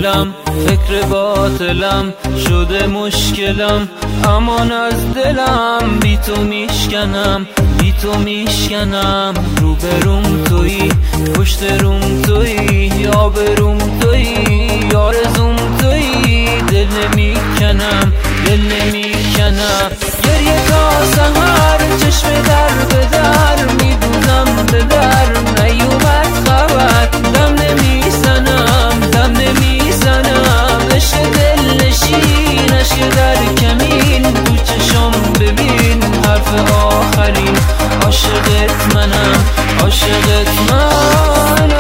غافلم، فکر باطلم شده مشکلم، امان از دلم بی تو میشکنم، بی تو میشکنم. رو به روم تویی، پشت روم تویی، یا به روم تویی، آرزوم تویی. دل نمیکنم، دل نمیکنم. گریه تا سحر، چشم در به در میدوزم به در، نیومد خبر. دم نمیزنم، دم نمیزنم. عشق دل نشینش در کمین، تو چشم ببین حرف آخرین. عاشقت منم، عاشقت منم.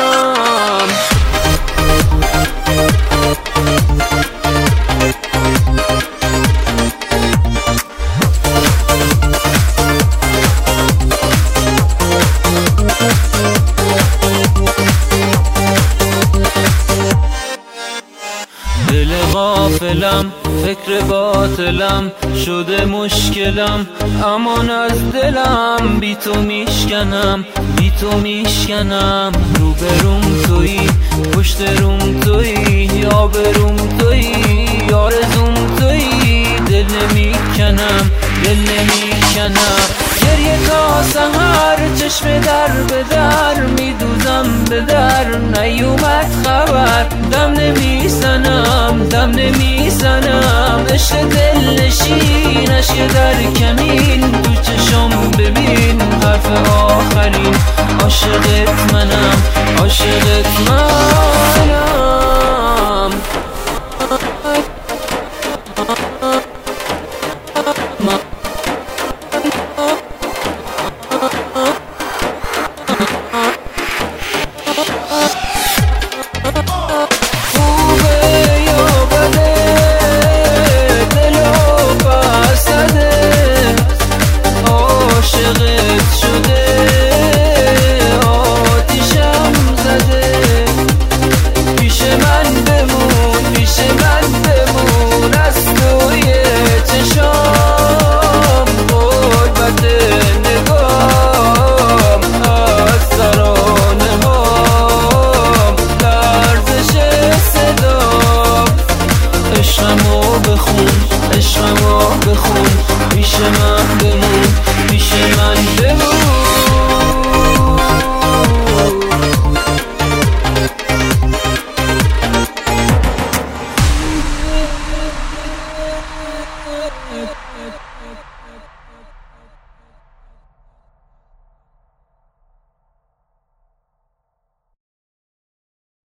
دل غافلم، فکر باطلم شده مشکلم، امان از دلم بی تو میشکنم، بی تو میشکنم. رو به روم تویی، پشت روم تویی، یا به روم تویی، آرزوم تویی. دل نمیکنم، دل نمیکنم. گریه تا سحر، چشم در به در میدوزم به در، نیومد خبر. دم نمیزنم، دم نمیزنم. عشق دل نشینش در کمین، تو چشم ببین حرف آخرین. عاشقت منم، عاشقت منم. عشقمو بخون، پیش من بمون، پیش من بمون.